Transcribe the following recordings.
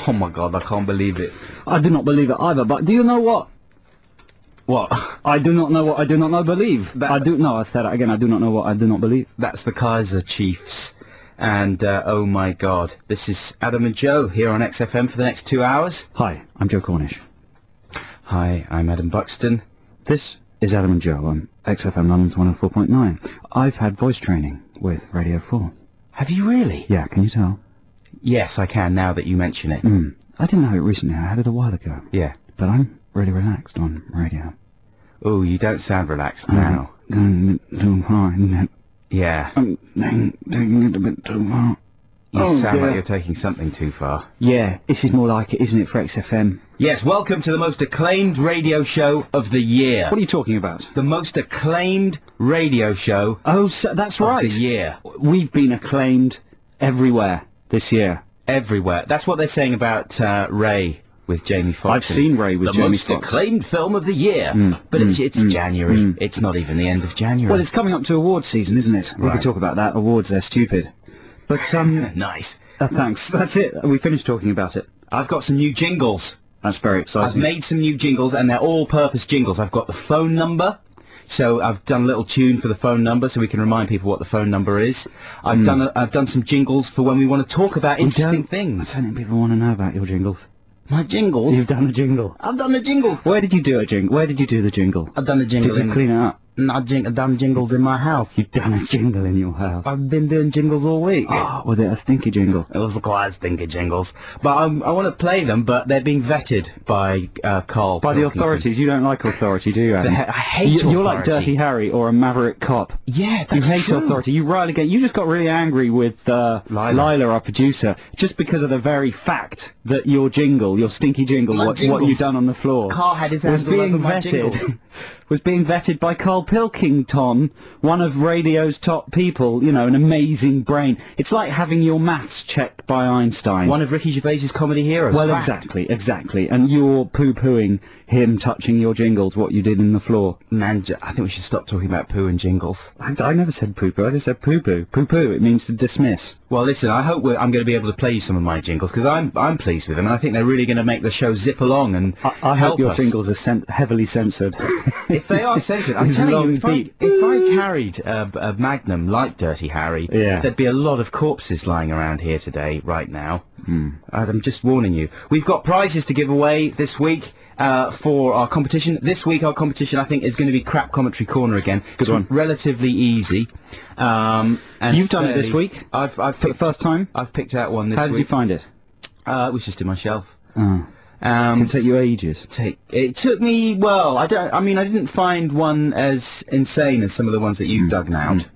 Oh my God, I can't believe it. I do not believe it either, but do you know what? What? I do not know what I do not know believe. I said that again, I do not know what I do not believe. That's the Kaiser Chiefs. And, oh my God, this is Adam and Joe here on XFM for the next 2 hours. Hi, I'm Joe Cornish. Hi, I'm Adam Buxton. This is Adam and Joe on XFM London's 104.9. I've had voice training with Radio 4. Have you really? Yeah, can you tell? Yes, I can, now that you mention it. I didn't know it recently, I had it a while ago. Yeah. But I'm really relaxed on radio. Oh, you don't sound relaxed now. Going a bit too far, isn't it? Yeah. I'm taking it a bit too far. You sound like you're taking something too far. Yeah, this is more like it, isn't it, for XFM? Yes, welcome to the most acclaimed radio show of the year. What are you talking about? The most acclaimed radio show Oh, so that's of right. the year. We've been acclaimed everywhere this year. Everywhere. That's what they're saying about Ray with Jamie Foxx. I've seen Ray with Jamie Foxx. The most acclaimed film of the year. But it's January. It's not even the end of January. Well, it's coming up to awards season, isn't it? We Right. could talk about that. Awards, they're stupid. But, Nice. thanks. That's it. We finished talking about it. I've got some new jingles. That's very exciting. I've made some new jingles, and they're all-purpose jingles. I've got the phone number, so I've done a little tune for the phone number, so we can remind people what the phone number is. I've done some jingles for when we want to talk about interesting things. I don't think people want to know about your jingles. My jingles? You've done a jingle. I've done a jingle. Where did you do a jingle? Where did you do the jingle? I've done a jingle. Did you clean it up? I've done jingles in my house. You've done a jingle in your house. I've been doing jingles all week. Oh, was it a stinky jingle? It was quite stinky jingles. But I want to play them, but they're being vetted by Carl. By the Pilkington. authorities. You don't like authority, do you, Adam? I hate You're like authority. Dirty Harry or a maverick cop. Yeah, You that's hate true. authority. You rile against. You just got really angry with Lila, our producer, just because of the very fact that your jingle, your stinky jingle, My what jingles. you done on the floor, Carl had his was hands all over being my jingles. vetted. Was being vetted by Carl Pilkington, one of radio's top people. You know, an amazing brain. It's like having your maths checked by Einstein. One of Ricky Gervais's comedy heroes. Well, Fact. exactly. And you're poo-pooing him touching your jingles, what you did in the floor. Man, I think we should stop talking about poo and jingles. I never said poo-poo, I just said poo-poo. Poo-poo, it means to dismiss. Well, listen, I hope I'm going to be able to play you some of my jingles, because I'm pleased with them, and I think they're really going to make the show zip along and I help hope your us. jingles are heavily censored. If they are censored, I'm With telling long you, beat. if I carried a Magnum like Dirty Harry, Yeah. there'd be a lot of corpses lying around here today, right now. I'm just warning you. We've got prizes to give away this week for our competition. This week our competition, I think, is going to be Crap Commentary Corner again. Good one. Relatively easy. And You've done it this week? I've For the picked, first time? I've picked out one this How did you week. find it? It was just in my shelf. Oh. Can take you ages. It took me, well, I didn't find one as insane as some of the ones that you've dug out.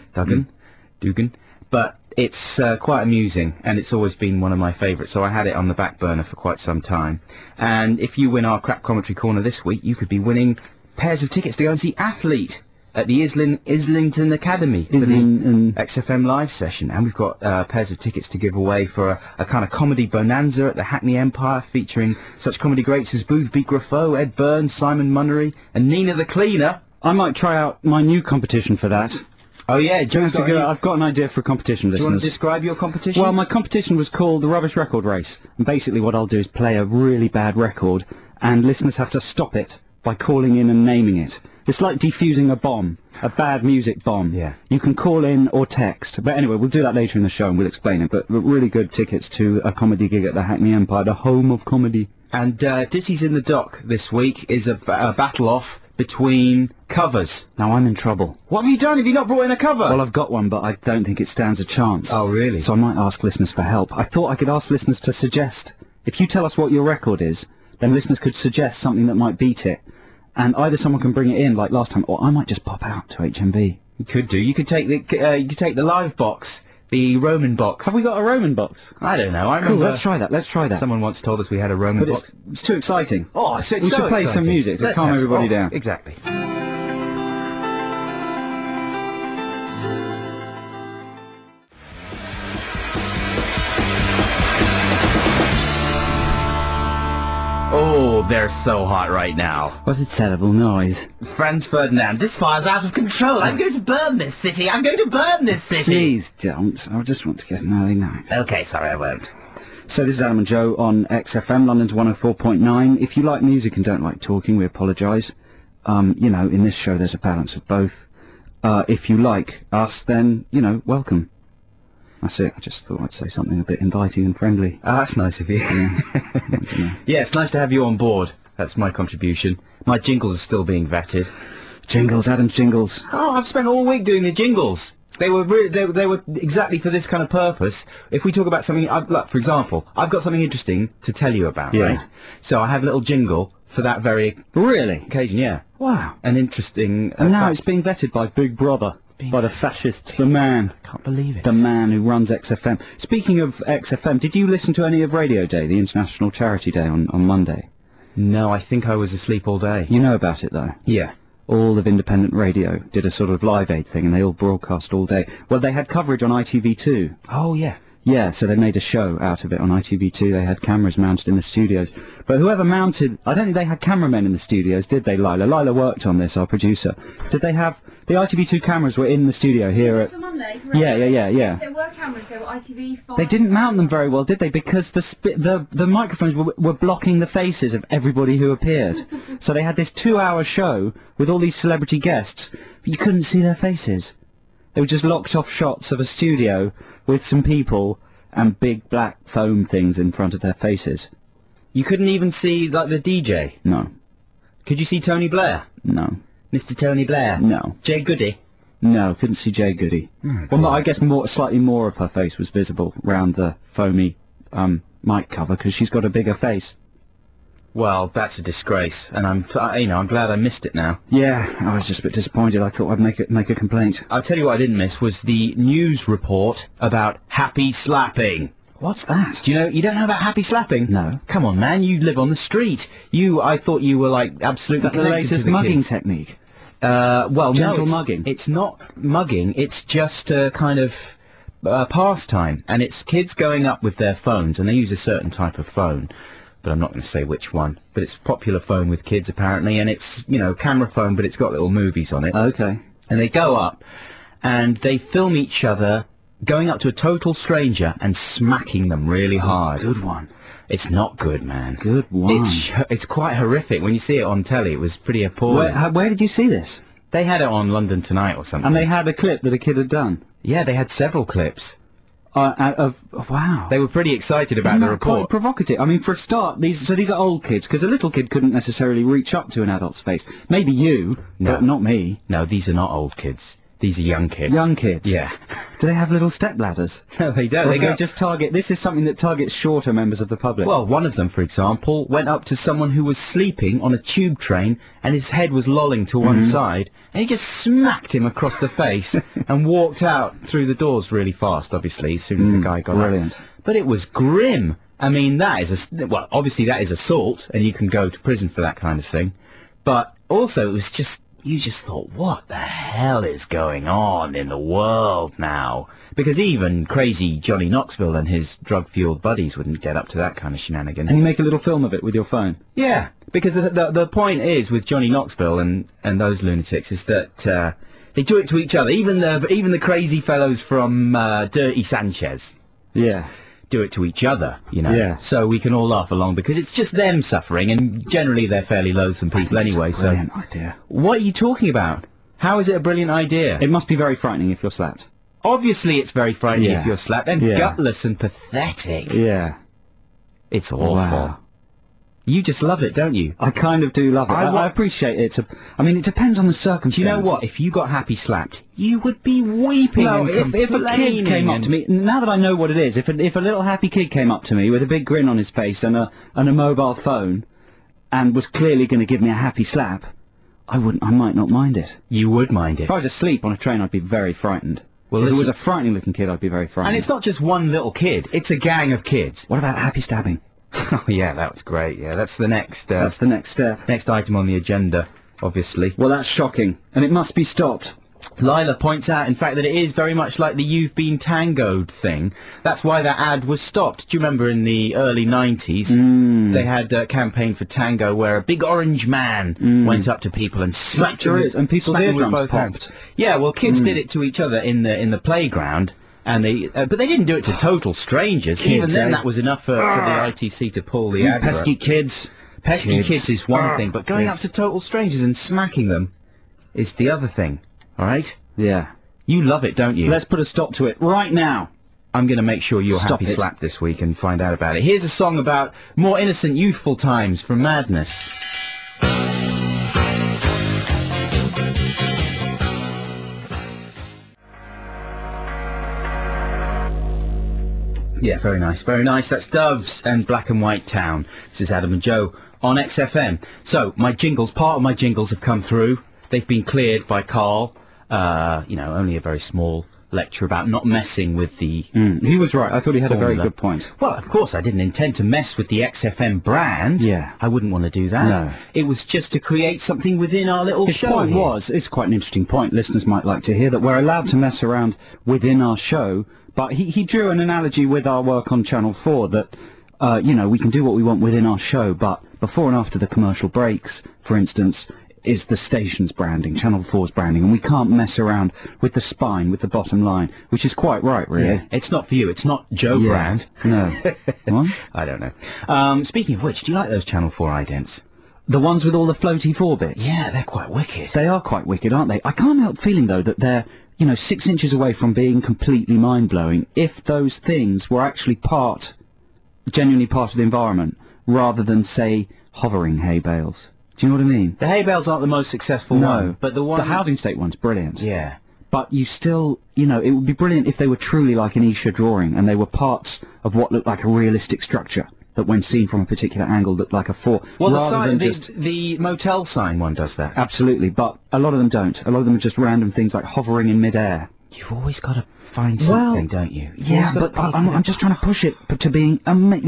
Dugan. But it's quite amusing, and it's always been one of my favourites, so I had it on the back burner for quite some time. And if you win our Crap Commentary Corner this week, you could be winning pairs of tickets to go and see Athlete at the Islington Academy for the XFM live session. And we've got pairs of tickets to give away for a kind of comedy bonanza at the Hackney Empire, featuring such comedy greats as Boothby Graffoe, Ed Burns, Simon Munnery, and Nina the Cleaner. I might try out my new competition for that. Oh yeah, Joe's got I've got an idea for a competition, Do you want listeners. to describe your competition? Well, my competition was called the Rubbish Record Race. And basically what I'll do is play a really bad record, and listeners have to stop it by calling in and naming it. It's like defusing a bomb, a bad music bomb. Yeah. You can call in or text. But anyway, we'll do that later in the show and we'll explain it. But really good tickets to a comedy gig at the Hackney Empire, the home of comedy. And Ditties in the Dock this week is a battle-off between covers. Now I'm in trouble. What have you done? Have you not brought in a cover? Well, I've got one, but I don't think it stands a chance. Oh, really? So I might ask listeners for help. I thought I could ask listeners to suggest, if you tell us what your record is, then listeners could suggest something that might beat it. And either someone can bring it in, like last time, or I might just pop out to HMB. You could do. You could take the live box, the Roman box. Have we got a Roman box? I don't know. I Cool, remember. let's try that. Someone once told us we had a Roman But box. it's too exciting. Oh, it's we should so play some exciting. music to Let's calm have- everybody down. Exactly. Oh, they're so hot right now. What's a terrible noise? Franz Ferdinand, this fire's out of control. I'm going to burn this city. I'm going to burn this city. Please don't. I just want to get an early night. Okay, sorry, I won't. So this is Adam and Joe on XFM, London's 104.9. If you like music and don't like talking, we apologise. You know, in this show there's a balance of both. If you like us, then, you know, welcome. That's it. I just thought I'd say something a bit inviting and friendly. That's nice of you. Yeah, it's nice to have you on board. That's my contribution. My jingles are still being vetted. Jingles, Adam's jingles. Oh, I've spent all week doing the jingles. They were they were exactly for this kind of purpose. If we talk about something, look, for example, I've got something interesting to tell you about, right? So I have a little jingle for that very Really? occasion, yeah. Wow. An interesting... And now fact. it's being vetted by Big Brother, by the fascists, the man. Can't believe it. The man who runs XFM. Speaking of XFM, did you listen to any of Radio Day, the International Charity Day on Monday? No, I think I was asleep all day. You know about it, though? Yeah. All of independent radio did a sort of Live Aid thing, and they all broadcast all day. Well, they had coverage on ITV2. Oh, yeah. Yeah, so they made a show out of it on ITV2. They had cameras mounted in the studios. But whoever mounted... I don't think they had cameramen in the studios, did they, Lila? Lila worked on this, our producer. Did they have... The ITV2 cameras were in the studio here at... For Monday, Yeah. Yes, there were cameras, there were ITV5. They didn't mount them very well, did they? Because the microphones were blocking the faces of everybody who appeared. So they had this 2-hour show with all these celebrity guests, but you couldn't see their faces. They were just locked off shots of a studio with some people and big black foam things in front of their faces. You couldn't even see, like, the DJ? No. Could you see Tony Blair? No. Mr. Tony Blair? No. Jay Goody? No, couldn't see Jay Goody. Well, no, I guess slightly more of her face was visible round the foamy mic cover because she's got a bigger face. Well, that's a disgrace, and I'm glad I missed it now. Yeah, I was just a bit disappointed. I thought I'd make a complaint. I'll tell you what I didn't miss was the news report about happy slapping. What's that? Do you don't know about happy slapping? No. Come on, man, you live on the street. I thought you were, like, absolutely Is that the connected latest to the mugging kids. technique? Well, Gentle no, mugging. It's not mugging, it's just a kind of pastime, and it's kids going up with their phones, and they use a certain type of phone, but I'm not going to say which one, but it's a popular phone with kids apparently, and it's, camera phone, but it's got little movies on it. Okay. And they go up, and they film each other going up to a total stranger and smacking them really hard. Good one. It's not good, man. Good one. It's quite horrific. When you see it on telly, it was pretty appalling. Where did you see this? They had it on London Tonight or something. And they had a clip that a kid had done. Yeah, they had several clips. Wow. They were pretty excited about Isn't the that quite report. provocative? I mean, for a start, these are old kids, because a little kid couldn't necessarily reach up to an adult's face. Maybe you, but not me. No, these are not old kids. These are young kids. Young kids? Yeah. Do they have little step ladders? No, they don't. Or They do they go... just target... This is something that targets shorter members of the public. Well, one of them, for example, went up to someone who was sleeping on a tube train and his head was lolling to one side, and he just smacked him across the face and walked out through the doors really fast, obviously, as soon as the guy got brilliant. out. But it was grim. I mean, obviously that is assault, and you can go to prison for that kind of thing. But also, it was just... You just thought, what the hell is going on in the world now? Because even crazy Johnny Knoxville and his drug-fueled buddies wouldn't get up to that kind of shenanigans. And you make a little film of it with your phone. Yeah, because the point is with Johnny Knoxville and those lunatics is that they do it to each other. Even the crazy fellows from Dirty Sanchez. Yeah. Do it to each other, Yeah. So we can all laugh along because it's just them suffering, and generally they're fairly loathsome people anyway. It's a brilliant idea. What are you talking about? How is it a brilliant idea? It must be very frightening if you're slapped. Obviously it's very frightening Yeah. if you're slapped, and Yeah. gutless and pathetic. Yeah. It's awful. Wow. You just love it, don't you? I kind of do love it. I appreciate it. I mean, it depends on the circumstance. Do you know what? If you got happy slapped, you would be weeping. No, and if a kid complaining came up to me, now that I know what it is, if a little happy kid came up to me with a big grin on his face and a mobile phone, and was clearly going to give me a happy slap, I might not mind it. You would mind it. If I was asleep on a train, I'd be very frightened. Well, if it was listen- a frightening looking kid, I'd be very frightened. And it's not just one little kid; it's a gang of kids. What about happy stabbing? Oh yeah, that was great. Yeah, that's the next. That's the next step. Next item on the agenda, obviously. Well, that's shocking, and it must be stopped. Lila points out, in fact, that it is very much like the "You've Been Tangoed" thing. That's why that ad was stopped. Do you remember in the early 90s, they had a campaign for tango where a big orange man went up to people and smacked Sure them is, and people's smacked them with eardrums both hands. popped. Yeah, well, kids did it to each other in the playground, And but they didn't do it to total strangers. Kids, Even then, eh? that was enough for the ITC to pull the advert. Pesky kids. Pesky kids is one thing, but going up Kids. to total strangers and smacking them is the other thing. All right? Yeah. You love it, don't you? Let's put a stop to it right now. I'm going to make sure you're Stop happy it. slapped this week and find out about it. Here's a song about more innocent, youthful times from Madness. Yeah, very nice, very nice. That's Doves and Black and White Town. This is Adam and Joe on XFM. So, my jingles, part of my jingles have come through. They've been cleared by Carl. Only a very small lecture about not messing with the... He was right. I thought he had a very Formula. good point. Well, of course, I didn't intend to mess with the XFM brand. Yeah. I wouldn't want to do that. No. It was just to create something within our little His show point here. was, it's quite an interesting point, listeners might like to hear, that we're allowed to mess around within our show, but he drew an analogy with our work on Channel 4 that, we can do what we want within our show, but before and after the commercial breaks, for instance, is the station's branding, Channel 4's branding, and we can't mess around with the spine, with the bottom line, which is quite right, really. Yeah. It's not for you. It's not Joe brand. No. What? I don't know. Speaking of which, do you like those Channel 4 idents? The ones with all the floaty 4 bits? Yeah, they're quite wicked. They are quite wicked, aren't they? I can't help feeling, though, that they're, 6 inches away from being completely mind-blowing if those things were actually genuinely part of the environment, rather than, say, hovering hay bales. Do you know what I mean? The hay bales aren't the most successful one, but the one... The housing state one's brilliant. Yeah. But you still, it would be brilliant if they were truly like an Escher drawing, and they were parts of what looked like a realistic structure, that when seen from a particular angle looked like a 4, Well, rather than just... the motel sign one does that. Absolutely, but a lot of them don't. A lot of them are just random things like hovering in mid-air. You've always got to find something, don't you? You've Yeah, always but gotta pick I'm it just trying to push it to being,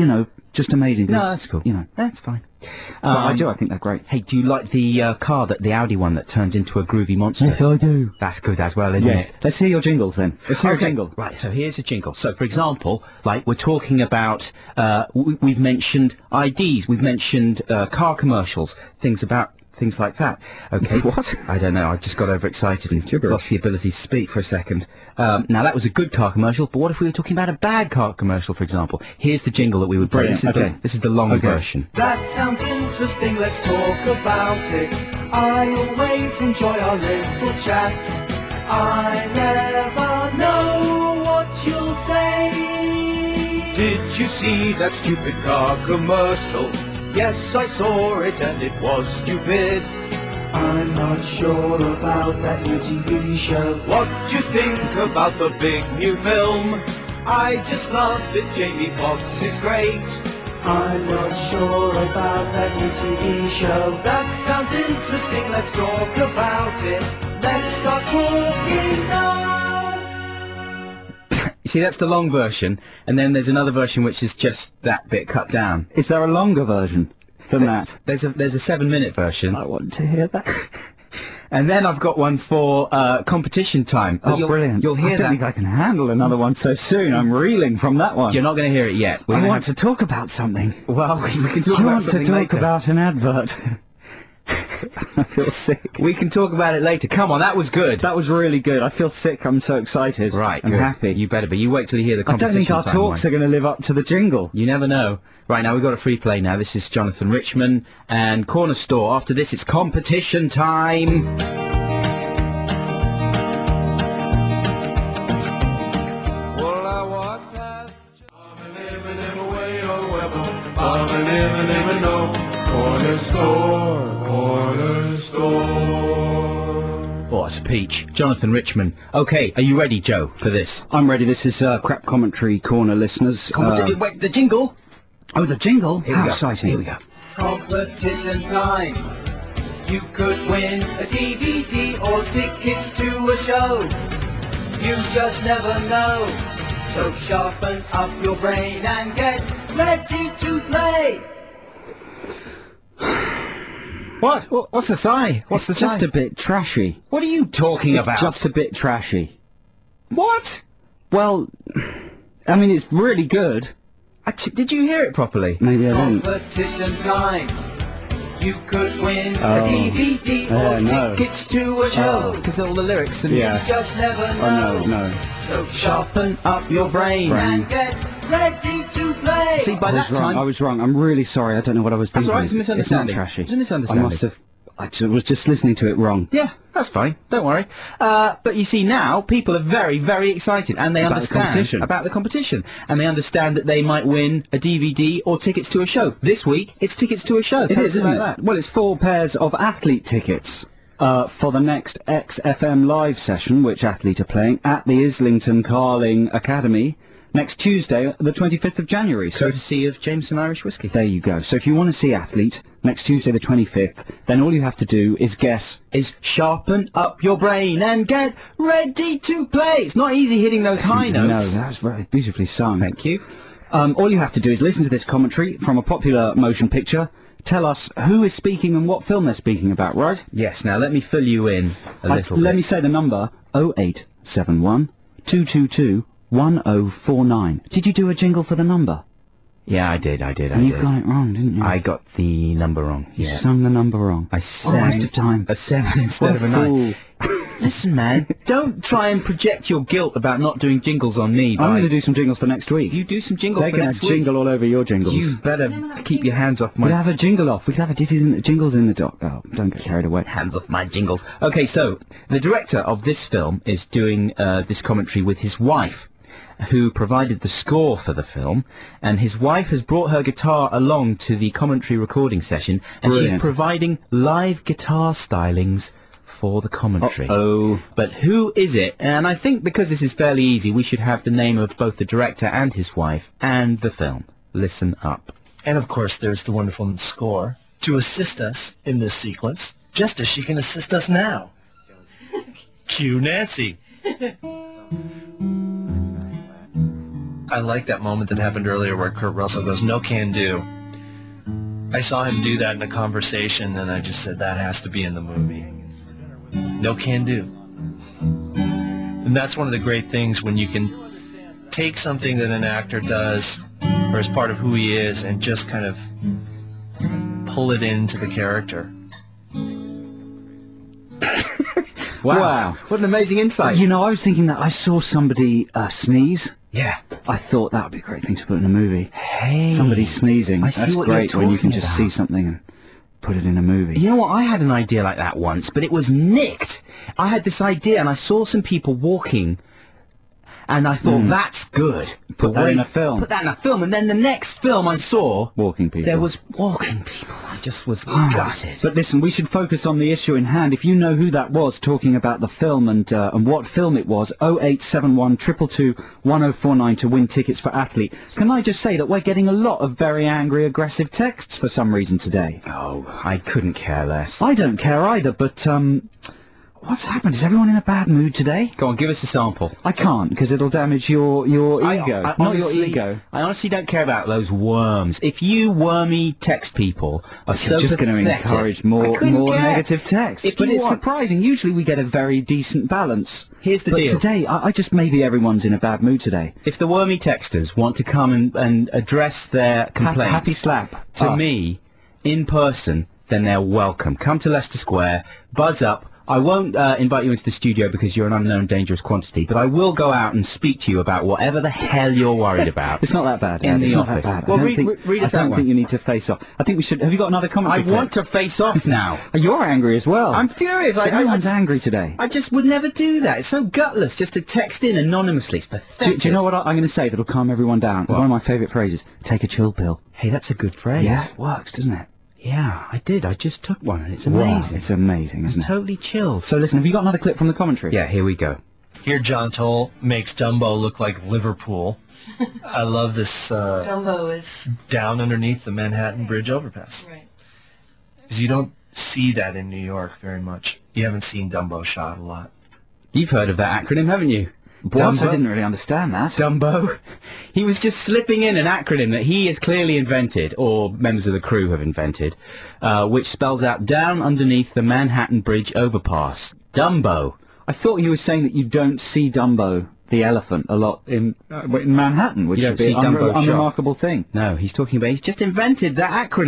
just amazing. No, that's cool. That's fine. But I think they're great. Hey, do you like the car, the Audi one that turns into a groovy monster? Yes, I do. That's good as well, isn't Yes. it? Let's hear your jingles then. Let's hear a Okay, jingle. Right, so here's a jingle. So, for example, we're talking about, we've mentioned IDs, we've mentioned car commercials, things like that. Okay. What? I don't know, I just got overexcited and lost the ability to speak for a second. Now, that was a good car commercial, but what if we were talking about a bad car commercial, for example? Here's the jingle that we would play. Brilliant, This is the long Okay. version. That sounds interesting, let's talk about it. I always enjoy our little chats. I never know what you'll say. Did you see that stupid car commercial? Yes, I saw it and it was stupid. I'm not sure about that new TV show. What you think about the big new film? I just love it, Jamie Foxx is great. I'm not sure about that new TV show. That sounds interesting, let's talk about it. Let's start talking now. You see, that's the long version, and then there's another version which is just that bit cut down. Is there a longer version than that? There's a 7-minute version. I want to hear that. And then I've got one for competition time. But Brilliant. You'll hear I don't that. think I can handle another one so soon. I'm reeling from that one. You're not going to hear it yet. I want to talk about something. Well, we can talk I about want to something talk later. about an advert. I feel sick. We can talk about it later. Come on, that was good. That was really good. I feel sick. I'm so excited. Right, I'm good. happy. You better be. You wait till you hear the I don't competition think our time talks one. are going to live up to the jingle. You never know. Right, now we've got a free play now. This is Jonathan Richman and Corner Store. After this, it's competition time. Well, I walked past. I'm living in a way or weather. I'm living no corner store, corner store. Oh, it's a peach. Jonathan Richman. Okay, are you ready, Joe, for this? I'm ready. This is Crap Commentary Corner, listeners. Wait, the jingle. Oh, the jingle? Here How we go. exciting. Here we go. Competition time. You could win a DVD or tickets to a show. You just never know. So sharpen up your brain and get ready to play. What? What's the sigh? What's the It's just sigh? a bit trashy. What are you talking It's about? just a bit trashy. What? Well, I mean, it's really good. Did you hear it properly? Maybe I didn't. Competition time. You could win Oh. a DVD or no. tickets to a show. Because all the lyrics and Yeah. You just never know. Oh, no. So sharpen up your brain and get ready to play. See, by that time... I was wrong. I'm really sorry. I don't know what I was That's thinking. all right, it's a misunderstanding. It's not trashy. It's a misunderstanding. I must have... was just listening to it wrong. Yeah, that's fine. Don't worry. But you see, now people are very, very excited, and they About the understand competition. about the competition, and they understand that they might win a DVD or tickets to a show. This week, it's tickets to a show. It Tell is, us isn't about it? Well, it's 4 pairs of athlete tickets for the next XFM live session, which Athlete are playing at the Islington Carling Academy next Tuesday, the 25th of January. So Courtesy of Jameson Irish Whiskey. there you go. So if you want to see Athlete next Tuesday, the 25th, then all you have to do is guess. Is sharpen up your brain and get ready to play. It's not easy hitting those high notes. No, that was very beautifully sung. Thank you. All you have to do is listen to this commentary from a popular motion picture. Tell us who is speaking and what film they're speaking about, right? Yes, now let me fill you in a little bit. Let me say the number, 0871 222 1049. Did you do a jingle for the number? Yeah, I did. And you got it wrong, didn't you? I got the number wrong. You Yeah. sung the number wrong. I What a sang waste of time. a 7 instead of a 9. Listen, man, don't try and project your guilt about not doing jingles on me. I'm going to do some jingles for next week. You do some jingles They're for going next to week. jingle all over your jingles. You better keep your hands off We'll my have a jingle off. We'll have a jingles in the dock. Oh, don't get carried away. hands off my jingles. Okay, so the director of this film is doing this commentary with his wife, who provided the score for the film, and his wife has brought her guitar along to the commentary recording session, and Brilliant. she's providing live guitar stylings for the commentary. Oh. But who is it? And I think because this is fairly easy, we should have the name of both the director and his wife and the film. Listen up. And of course, there's the wonderful score to assist us in this sequence, just as she can assist us now. Cue Nancy. I like that moment that happened earlier where Kurt Russell goes, "No can do." I saw him do that in a conversation, and I just said, that has to be in the movie. No can do. And that's one of the great things when you can take something that an actor does or as part of who he is and just kind of pull it into the character. Wow. What an amazing insight. You know, I was thinking that I saw somebody sneeze. Yeah. I thought that would be a great thing to put in a movie. Hey. Somebody sneezing. I see That's what you're great when you can talking just about. see something and put it in a movie. You know what? I had an idea like that once, but it was nicked. I had this idea, and I saw some people walking, and I thought, that's good. Put that in a film. Put that in a film, and then the next film I saw, Walking people. there was walking people. I just was gutted. But listen, we should focus on the issue in hand. If you know who that was talking about the film and what film it was, 0871 222 1049 to win tickets for Athlete. Can I just say that we're getting a lot of very angry, aggressive texts for some reason today? Oh, I couldn't care less. I don't care either, but what's happened? Is everyone in a bad mood today? Go on, give us a sample. I can't, because it'll damage your ego. I Not honestly, your ego. I honestly don't care about those worms. If you wormy text people are so You're just going to pathetic, encourage I more couldn't care. negative texts. If But you it's want- surprising. Usually we get a very decent balance. Here's the but deal. today, I just maybe everyone's in a bad mood today. If the wormy texters want to come and address their complaints Happy slap. to Us. me in person, then they're welcome. Come to Leicester Square, buzz up. I won't invite you into the studio because you're an unknown dangerous quantity, but I will go out and speak to you about whatever the hell you're worried about. It's not that bad. In Ed. the It's not office. that bad. Well, I don't read- think, read us I don't that think one. you need to face off. I think we should. Have you got another commentary I clip? want to face off now. You're angry as well. I'm furious. I Everyone's just- angry today. I just would never do that. It's so gutless just to text in anonymously. It's pathetic. Do you know what I'm going to say that'll calm everyone down? One of my favourite phrases. Take a chill pill. Hey, that's a good phrase. Yeah, it works, doesn't it? Yeah, I did. I just took one and it's Wow, amazing. it's amazing, isn't it? Totally chilled. So listen, have you got another clip from the commentary? Yeah, here we go. Here, John Toll makes Dumbo look like Liverpool. I love this Dumbo is down underneath the Manhattan Bridge overpass. right. Because you don't see that in New York very much. You haven't seen Dumbo shot a lot. You've heard of that acronym, haven't you? What? I didn't really understand that. Dumbo. He was just slipping in an acronym that he has clearly invented, or members of the crew have invented, which spells out down underneath the Manhattan Bridge overpass. Dumbo. I thought you were saying that you don't see Dumbo, the elephant, a lot in Manhattan, which You would don't be see an Dumbo shot. unremarkable thing. No, he's just invented that acronym.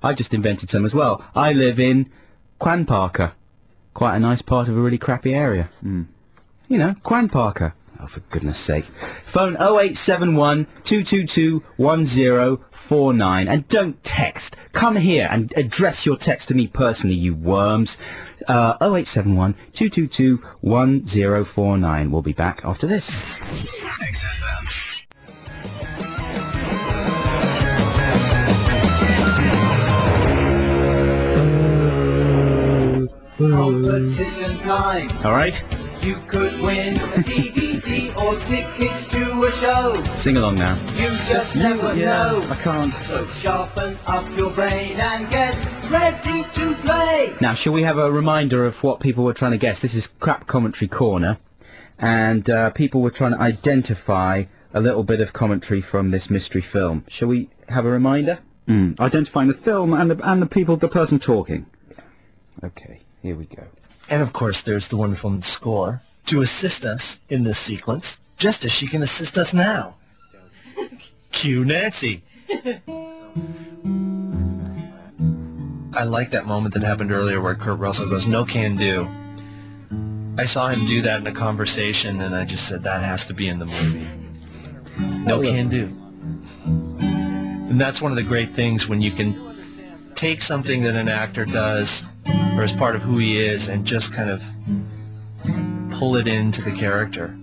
I just invented some as well. I live in Quanparker. Quite a nice part of a really crappy area. You know, Quanparker. Oh, for goodness sake. Phone 0871 222 1049. And don't text. Come here and address your text to me personally, you worms. 0871 222 1049. We'll be back after this. Competition time. All right? You could win a DVD or tickets to a show. Sing along now. You just never know. I can't. So sharpen up your brain and get ready to play. Now, shall we have a reminder of what people were trying to guess? This is Crap Commentary Corner, and people were trying to identify a little bit of commentary from this mystery film. Shall we have a reminder? Identifying the film and the people, the person talking. Okay, here we go. And of course, there's the wonderful score to assist us in this sequence, just as she can assist us now. Cue Nancy. I like that moment that happened earlier where Kurt Russell goes, "No can do." I saw him do that in a conversation, and I just said, that has to be in the movie. No can do. And that's one of the great things when you can take something that an actor does or as part of who he is and just kind of pull it into the character.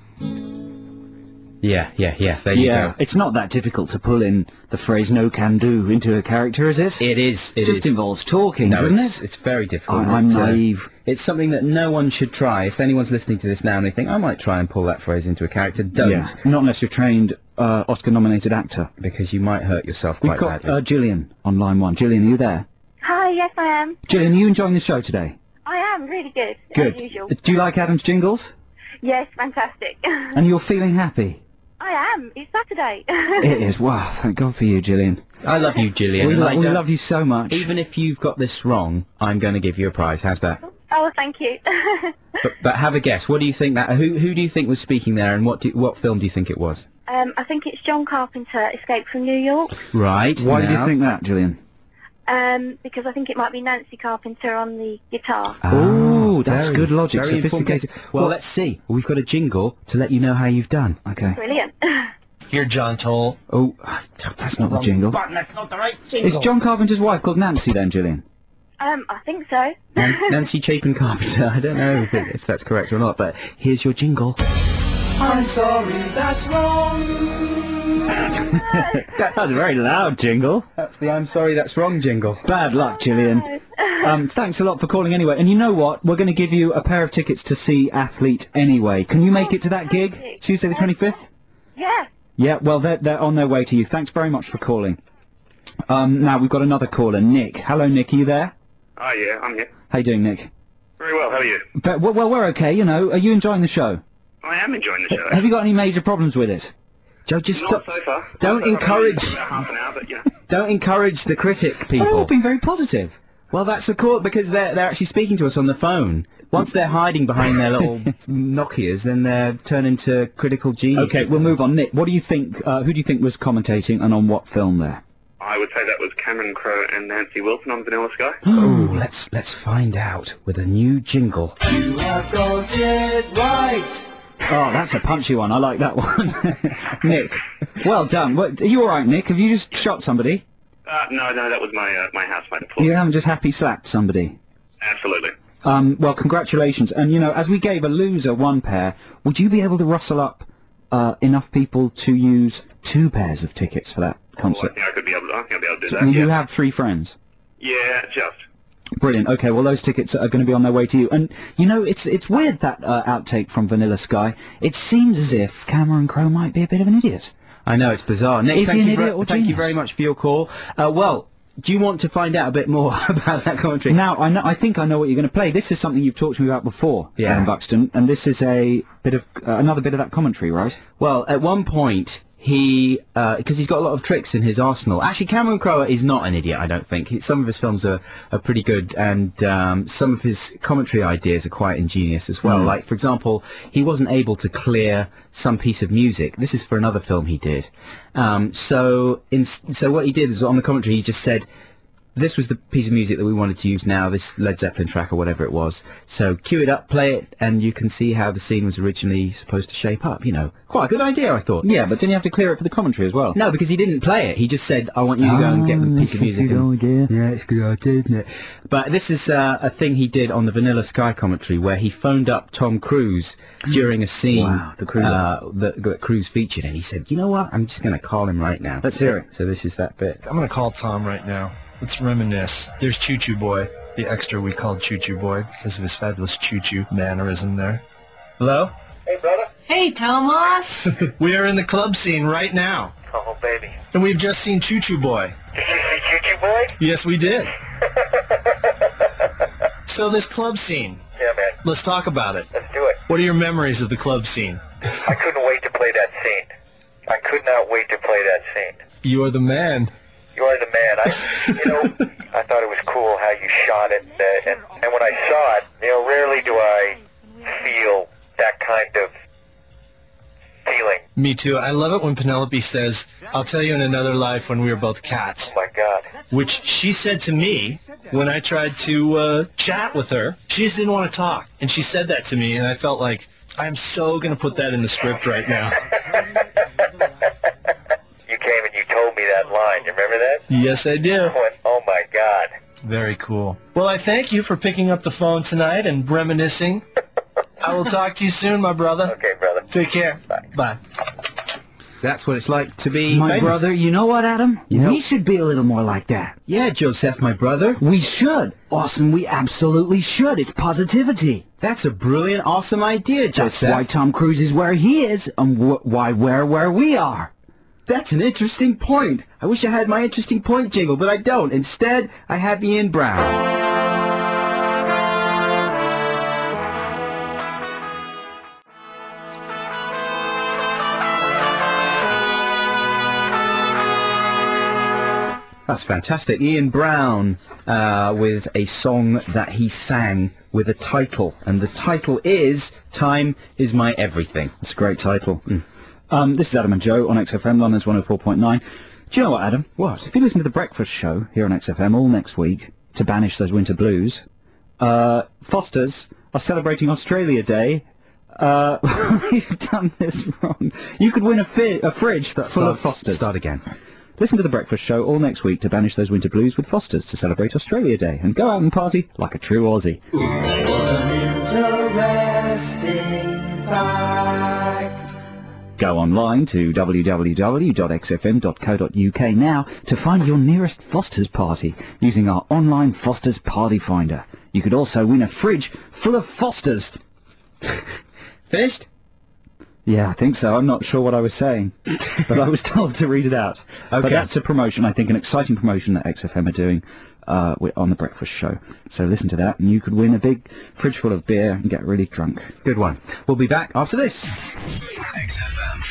Yeah, there you go. It's not that difficult to pull in the phrase "no can do" into a character, is it? It is. It just involves talking, No, doesn't it's, it? it's very difficult. I'm It, naive. It's something that no one should try. If anyone's listening to this now and they think, I might try and pull that phrase into a character, don't. Yeah, not unless you're a trained Oscar-nominated actor. Because you might hurt yourself We've quite got badly. Gillian on line 1. Gillian, are you there? Hi, yes I am. Gillian, are you enjoying the show today? I am really good, Good. as usual. Do you like Adam's jingles? Yes, fantastic. And you're feeling happy? I am. It's Saturday. It is. Wow, thank God for you, Gillian. I love you, Gillian. We, and I we don't- love you so much. Even if you've got this wrong, I'm going to give you a prize. How's that? Oh, thank you. But have a guess. What do you think that? Who do you think was speaking there, and what film do you think it was? I think it's John Carpenter, Escape from New York. Right. Why did you now- think that, Gillian? Because I think it might be Nancy Carpenter on the guitar. Oh, that's very- good logic. very Sophisticated. informative. Well, let's see. We've got a jingle to let you know how you've done. Okay. Brilliant. Here, John Toll. Oh, That's not the jingle. button. That's not the right jingle. Is John Carpenter's wife called Nancy then, Gillian? I think so. Nancy Chapin Carpenter. I don't know if that's correct or not, but here's your jingle. I'm sorry, that's wrong. That's a very loud jingle. That's the I'm sorry, that's wrong jingle. Bad luck, Gillian. Thanks a lot for calling anyway. And you know what? We're going to give you a pair of tickets to see Athlete anyway. Can you make it to that gig? fantastic. Tuesday the 25th? Yeah. Yeah, well, they're on their way to you. Thanks very much for calling. Now, we've got another caller, Nick. Hello, Nick. Are you there? Oh, yeah, I'm here. How you doing, Nick? Very well, how are you? Well, we're okay, you know. Are you enjoying the show? I am enjoying the show. Have you got any major problems with it? Joe, just Not stop. so far. Don't Not so far. encourage. About half an hour, but, you know. Don't encourage the critic, They've all people. been very positive. Well, that's of course because they're actually speaking to us on the phone. Once they're hiding behind their little Nokias, then they're turned into critical geniuses. Okay, we'll move on. Nick, what do you think? Who do you think was commentating and on what film there? I would say that was Cameron Crowe and Nancy Wilson on Vanilla Sky. Oh, let's find out with a new jingle. You have got it right. Oh, that's a punchy one. I like that one. Nick, well done. What, are you all right, Nick? Have you just shot somebody? No, that was my housemate. Paul. You haven't just happy slapped somebody? Absolutely. Well, congratulations. And, you know, as we gave a loser one pair, would you be able to rustle up enough people to use 2 pairs of tickets for that Well, I concert? think I'll be able to do So that, you yeah. have 3 friends? Yeah, just. Brilliant. Okay, well, those tickets are going to be on their way to you. And, you know, it's weird, that outtake from Vanilla Sky. It seems as if Cameron Crowe might be a bit of an idiot. I know, it's bizarre. Nick, Is he thank an you idiot or thank you genius? very much for your call. Well, do you want to find out a bit more about that commentary? Now, I think I know what you're going to play. This is something you've talked to me about before, Yeah. Adam Buxton, and this is a bit of another bit of that commentary, right? Well, at one point, he, because he's got a lot of tricks in his arsenal. Actually, Cameron Crowe is not an idiot, I don't think. Some of his films are pretty good, and some of his commentary ideas are quite ingenious as well. Like, for example, he wasn't able to clear some piece of music. This is for another film he did. So what he did is, on the commentary, he just said, this was the piece of music that we wanted to use now, this Led Zeppelin track or whatever it was. So cue it up, play it, and you can see how the scene was originally supposed to shape up, you know. Quite a good idea, I thought. Yeah, but didn't you have to clear it for the commentary as well? No, because he didn't play it. He just said, I want you to go and get the piece of music. Yeah, it's a good idea, isn't it? But this is a thing he did on the Vanilla Sky commentary where he phoned up Tom Cruise during a scene that Cruise featured, and he said, you know what, I'm just going to call him right now. Let's hear it. So this is that bit. I'm going to call Tom right now. Let's reminisce. There's Choo Choo Boy, the extra we called Choo Choo Boy because of his fabulous choo-choo mannerism there. Hello? Hey, brother. Hey, Thomas. We are in the club scene right now, Oh, baby. and we've just seen Choo Choo Boy. Did you see Choo Choo Boy? Yes, we did. So this club scene, Yeah, man. let's talk about it. Let's do it. What are your memories of the club scene? I couldn't wait to play that scene. I could not wait to play that scene. You are the man. You are the man. I thought it was cool how you shot it, and when I saw it, rarely do I feel that kind of feeling. Me too. I love it when Penelope says, I'll tell you in another life when we were both cats. Oh my God. Which she said to me when I tried to chat with her. She just didn't want to talk. And she said that to me, and I felt like, I'm so going to put that in the script right now. You came and you told me that line. You remember that? Yes, I do. I went, oh my God. Very cool. Well, I thank you for picking up the phone tonight and reminiscing. I will talk to you soon, my brother. Okay, brother. Take care. Bye. That's what it's like to be My famous. brother, you know what, Adam? know- We should be a little more like that. Yeah, Joseph, my brother. We should. Awesome, we absolutely should. It's positivity. That's a brilliant, awesome idea, That's Joseph. why Tom Cruise is where he is, and why we're where we are. That's an interesting point. I wish I had my interesting point jingle, but I don't. Instead, I have Ian Brown. That's fantastic. Ian Brown with a song that he sang with a title, and the title is Time Is My Everything. That's a great title. This is Adam and Joe on XFM, London's 104.9. Do you know what, Adam? What? If you listen to The Breakfast Show here on XFM all next week to banish those winter blues, Foster's are celebrating Australia Day. You've done this wrong. You could win a fridge full of Foster's. Start again. Listen to The Breakfast Show all next week to banish those winter blues with Foster's to celebrate Australia Day and go out and party like a true Aussie. Go online to www.xfm.co.uk now to find your nearest Foster's party using our online Foster's Party Finder. You could also win a fridge full of Foster's. Finished? Yeah, I think so. I'm not sure what I was saying, but I was told to read it out. Okay. But that's a promotion, I think, an exciting promotion that XFM are doing on The Breakfast Show. So listen to that, and you could win a big fridge full of beer and get really drunk. Good one. We'll be back after this. XFM.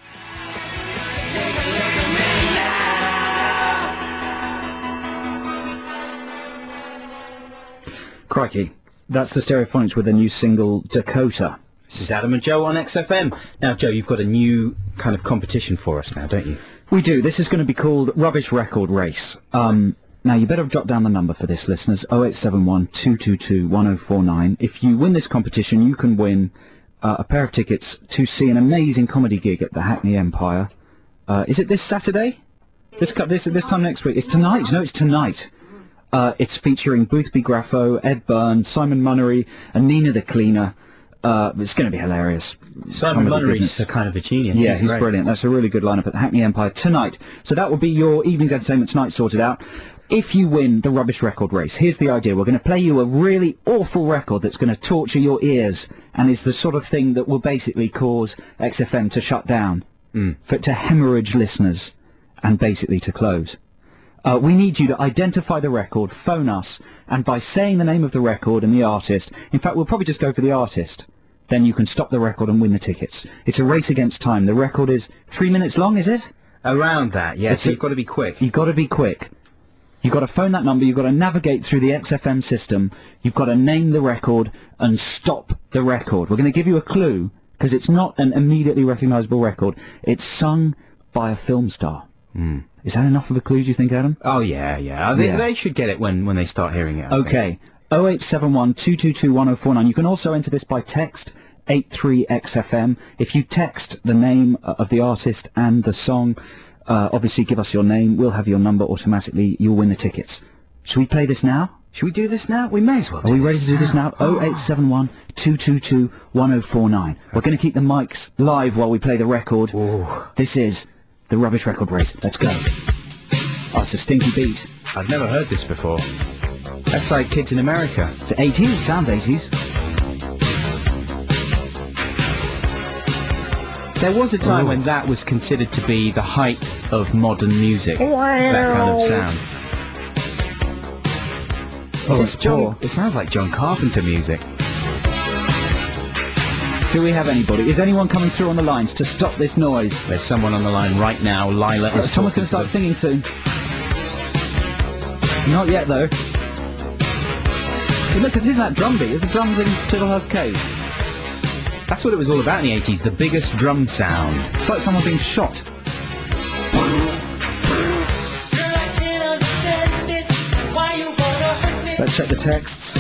Crikey. That's the Stereophonics with a new single, Dakota. This is Adam and Joe on XFM. Now, Joe, you've got a new kind of competition for us now, don't you? We do. This is going to be called Rubbish Record Race. Now, you better jot down the number for this, listeners, 0871 222 1049. If you win this competition, you can win a pair of tickets to see an amazing comedy gig at the Hackney Empire. Is it this Saturday? This time next week? It's tonight. No, it's tonight. It's featuring Boothby Graffo, Ed Byrne, Simon Munnery, and Nina the Cleaner. It's going to be hilarious. Simon Comedy Munnery's business. a kind of a genius. Yeah, he's great. brilliant. That's a really good lineup at the Hackney Empire tonight. So that will be your evening's entertainment tonight sorted out. If you win the Rubbish Record Race, here's the idea. We're going to play you a really awful record that's going to torture your ears and is the sort of thing that will basically cause XFM to shut down, to hemorrhage listeners and basically to close. We need you to identify the record, phone us, and by saying the name of the record and the artist, in fact, we'll probably just go for the artist, then you can stop the record and win the tickets. It's a race against time. The record is 3 minutes long, is it? Around that, yeah. It's So a- you've got to be quick. You've got to be quick. You've got to phone that number, you've got to navigate through the XFM system, you've got to name the record and stop the record. We're going to give you a clue, because it's not an immediately recognisable record. It's sung by a film star. Is that enough of a clue, do you think, Adam? Oh, yeah. Yeah. They should get it when they start hearing it. I think. Okay. 0871 222 1049. You can also enter this by text 83XFM. If you text the name of the artist and the song, obviously give us your name. We'll have your number automatically. You'll win the tickets. Should we play this now? Should we do this now? We may as well. Are we ready to do this now? 0871 222 1049. We're going to keep the mics live while we play the record. Ooh. This is the Rubbish Record Race. Let's go. Oh, it's a stinky beat. I've never heard this before. That's like Kids in America. It's 80s. Sounds 80s. There was a time when that was considered to be the height of modern music. That kind of sound. Oh, This is it sounds like John Carpenter music. Do we have anybody? Is anyone coming through on the lines to stop this noise? There's someone on the line right now. Lila is Someone's going to start singing soon. Not yet, though. Isn't that drum beat? Is the drums in Chiselhurst Cave? That's what it was all about in the 80s, the biggest drum sound. It's like someone being shot. Let's check the texts.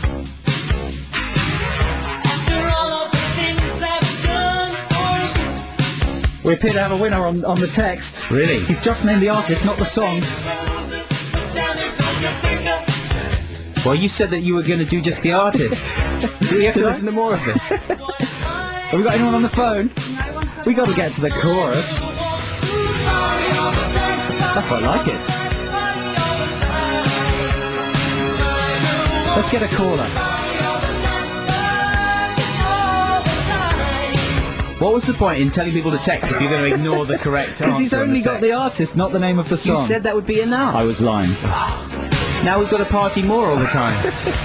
We appear to have a winner on the text. Really? He's just named the artist, not the song. Well, you said that you were going to do just the artist. Do we have to Did I? listen to more of this? Have we got anyone on the phone? We got to get to the chorus. I quite like it. Let's get a caller. What was the point in telling people to text if you're going to ignore the correct answer? Because he's on only the got the text? artist, not the name of the song. You said that would be enough. I was lying. Now we've got to party more all the time.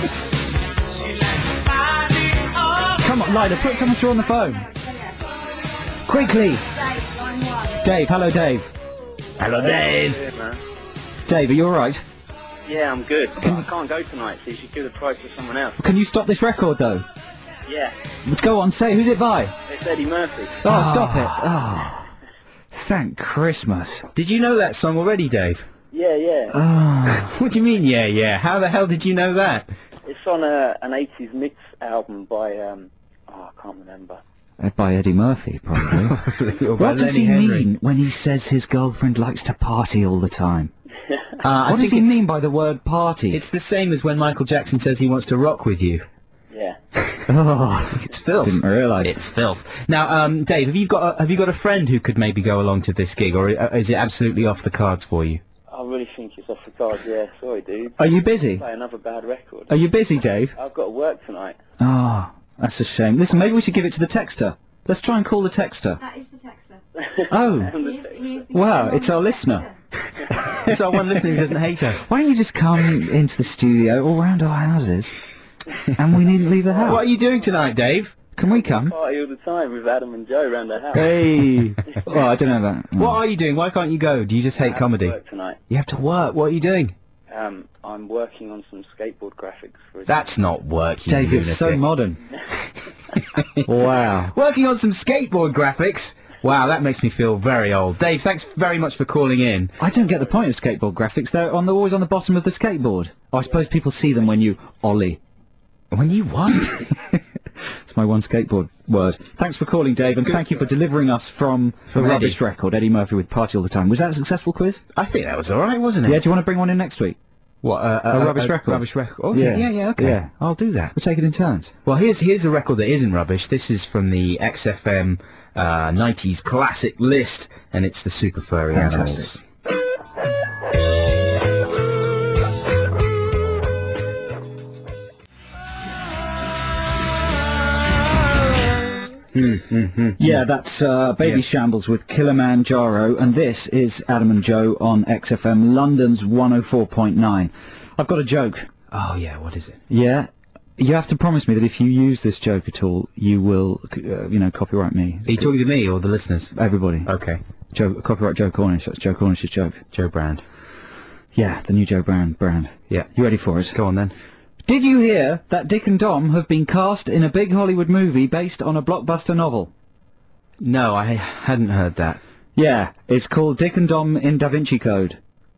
Come on, Lila, put someone through on the phone. Quickly. Dave, hello Dave. Hello, Dave. Good, man. Dave, are you alright? Yeah, I'm good. I can't go tonight, so you should give the prize to someone else. Can you stop this record though? Yeah, Go on, say, who's it by? it's Eddie Murphy. Oh, stop it. Oh. Thank Christmas. Did you know that song already, Dave? Yeah, yeah. What do you mean, yeah? How the hell did you know that? It's on an 80s mix album by, I can't remember. By Eddie Murphy, probably. Or by What does Lenny he Henry? mean when he says his girlfriend likes to party all the time? I What does think he it's- mean by the word party? It's the same as when Michael Jackson says he wants to rock with you. Yeah. Oh, It's filth. didn't realise. It's filth. Now, Dave, have you got a friend who could maybe go along to this gig, or is it absolutely off the cards for you? I really think it's off the cards, yeah. Sorry, dude. Are you busy? Play another bad record. Are you busy, Dave? I've got to work tonight. Oh, that's a shame. Listen, maybe we should give it to the texter. Let's try and call the texter. That is the texter. Oh, He's the wow, anonymous it's our listener. texter. It's our one listener who doesn't hate us. Why don't you just come into the studio all round our houses and we needn't leave the house? What are you doing tonight, Dave? Can we come? Party all the time with Adam and Joe around the house. Hey! Well, I don't know that. What are you doing? Why can't you go? Do you just hate comedy? Work tonight. You have to work. What are you doing? I'm working on some skateboard graphics for a That's not work, you Dave, you're so lunatic. modern. Wow. Working on some skateboard graphics? Wow, that makes me feel very old. Dave, thanks very much for calling in. I don't get the point of skateboard graphics. They're always on the bottom of the skateboard. Oh, I suppose people see them when you ollie. When you what? It's my one skateboard word. Thanks for calling, Dave, and thank you for delivering us from the Eddie. Rubbish Record, Eddie Murphy with Party All the Time. Was that a successful quiz? I think that was all right, wasn't it? Yeah, do you want to bring one in next week? What? A rubbish record. Rubbish record. Oh, Yeah. yeah, okay. Yeah. I'll do that. We'll take it in turns. Well, here's a record that isn't rubbish. This is from the XFM 90s classic list, and it's the Super Furry Fantastic. Animals. Yeah, that's Baby Yeah. Shambles with Kilimanjaro, and this is Adam and Joe on XFM London's 104.9. I've got a joke. Oh, yeah, what is it? Yeah? You have to promise me that if you use this joke at all, you will, copyright me. Are you talking to me or the listeners? Everybody. Okay. Copyright Joe Cornish. That's Joe Cornish's joke. Joe Brand. Yeah, the new Joe brand. Yeah. You ready for it? Go on then. Did you hear that Dick and Dom have been cast in a big Hollywood movie based on a blockbuster novel? No, I hadn't heard that. Yeah, it's called Dick and Dom in Da Vinci Code.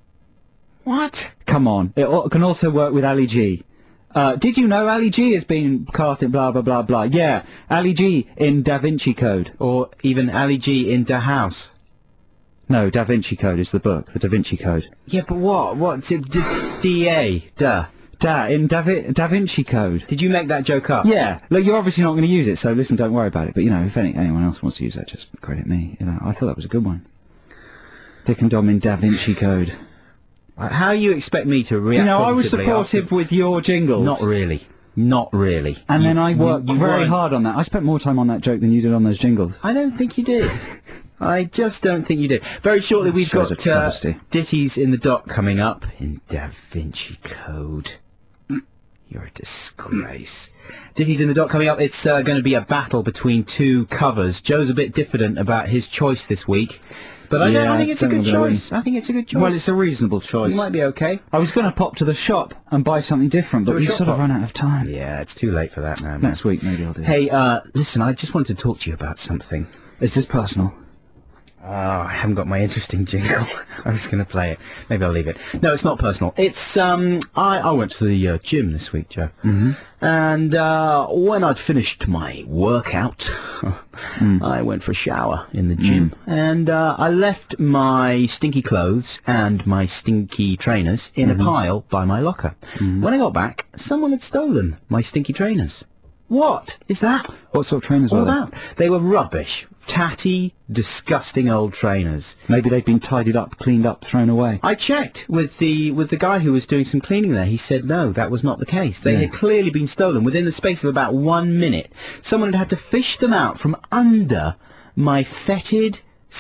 What? Come on. It can also work with Ali G. Did you know Ali G has been cast in blah blah blah blah? Yeah, Ali G in Da Vinci Code. Or even Ali G in Da House. No, Da Vinci Code is the book, the Da Vinci Code. Yeah, but what? What? D-A? Duh. Da Vinci Code. Did you make that joke up? Yeah. Look, you're obviously not going to use it, so listen, don't worry about it. But, you know, if anyone else wants to use that, just credit me. You know, I thought that was a good one. Dick and Dom in Da Vinci Code. How you expect me to react? You know, I was positively supportive with your jingles. Not really. Not really. And then I worked you very weren't. hard on that. I spent more time on that joke than you did on those jingles. I don't think you did. I just don't think you did. Very shortly we've Shows got a travesty. Ditties in the Dock coming up in Da Vinci Code. You're a disgrace. Ditties in the Dock coming up. It's going to be a battle between two covers. Joe's a bit diffident about his choice this week. But I think it's a good choice. I think it's a good choice. Well, it's a reasonable choice. You might be okay. I was going to pop to the shop and buy something different, but Do a we've shop sort of hop. run out of time. Yeah, it's too late for that now, man. Next week, maybe I'll do it. Hey, listen, I just wanted to talk to you about something. Is this personal? Oh, I haven't got my interesting jingle. I'm just going to play it. Maybe I'll leave it. No, it's not personal. It's, I went to the gym this week, Joe. Mm-hmm. And when I'd finished my workout, I went for a shower in the gym. And I left my stinky clothes and my stinky trainers in a pile by my locker. When I got back, someone had stolen my stinky trainers. What is that What sort of trainers all were they? about? They were rubbish. Tatty, disgusting old trainers. Maybe they'd been tidied up, cleaned up, thrown away. I checked with the guy who was doing some cleaning there. He said no, that was not the case. They had clearly been stolen within the space of about 1 minute. Someone had to fish them out from under my fetid,